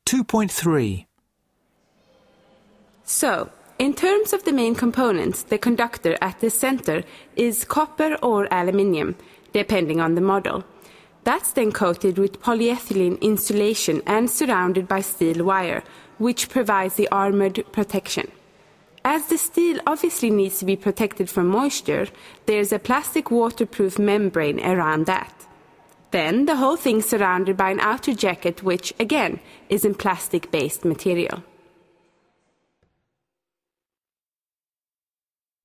2.3. So, in terms of the main components, the conductor at the center is copper or aluminium, depending on the model. That's then coated with polyethylene insulation and surrounded by steel wire, which provides the armored protection. As the steel obviously needs to be protected from moisture, there's a plastic waterproof membrane around that. Then the whole thing's surrounded by an outer jacket which, again, is in plastic-based material.